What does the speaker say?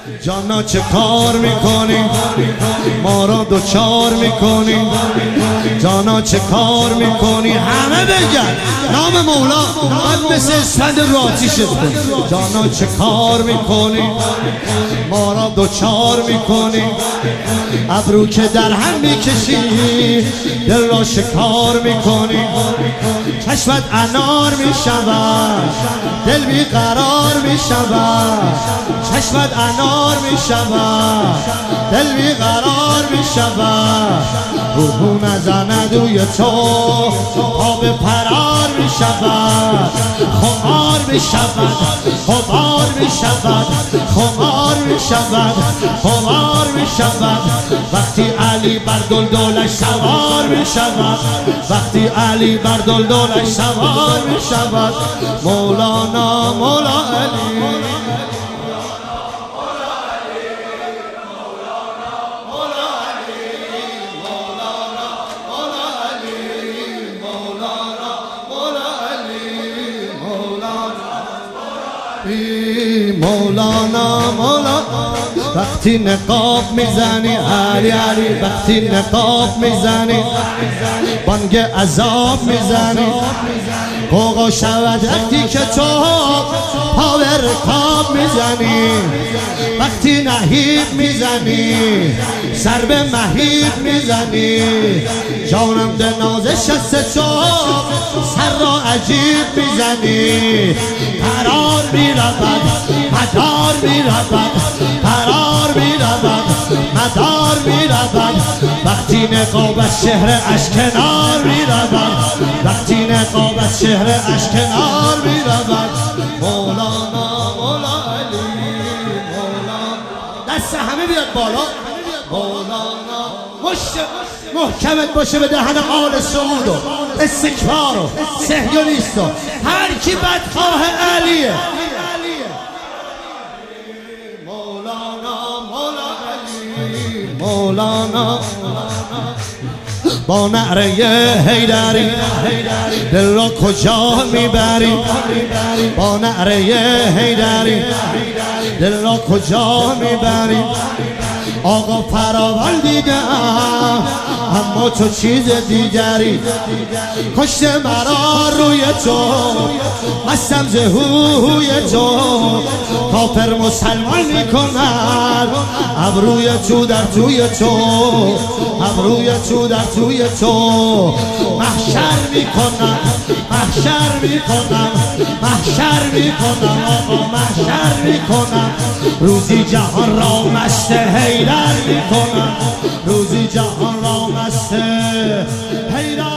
جانا چه کار میکنی ما را دوچار میکنی جانا چه کار میکنی همه بگن نام مولا من مثل اسفند رو آتیشت کن جانا چه کار میکنی ما را دوچار میکنی ابرو که در هم میکشی دل را شکار میکنی چشمت انار میشود دل بیقرار میشود چشمت انار میشود دل بیقرار میشود روحو نزند روی تو آب پرار میشود خمار میشود خمار میشود خمار میشود خمار میشود وقتی علی بر دلدلش سوار میشود وقتی علی بر دلدلش سوار میشود مولانا مولا علی مولانا مولا وقتی نقاب میزنی علی علی وقتی نقاب میزنی بانگ عذاب میزنی قوقا شود وقتی که تو پا به رکاب میزنی وقتی نهیب میزنی سر به مهیب میزنی جانم به نازش است تو سر را عجیب میزنی قرار میرود مدار میرود قرار میرود مدار میرود وقتی نقاب از چهره اش کنار میرود وقتی نقاب از چهره اش کنار میرود مولانا مولا علی مولانا دست همه بیاد بالا مولانا مشت محکمت باشه به دهن آل سعود و استکبار و صهیونیست و هر کی بدخواه علیه مولانا مولا علی مولانا با نعره حیدری دل را کجا میبری با نعره حیدری دل را کجا میبری آقا فراوان دیدم اما تو چیز دیگری کشته مرا روی تو مستم زهوی تو کافر مسلمان میکنن ابروی تو در توی تو ابروی تو در توی تو محشر میکنم محشر میکنم محشر میکنم آقا محشر میکنم روزی جهان را مست حیدر میکنم روزی جهان را مست حیدر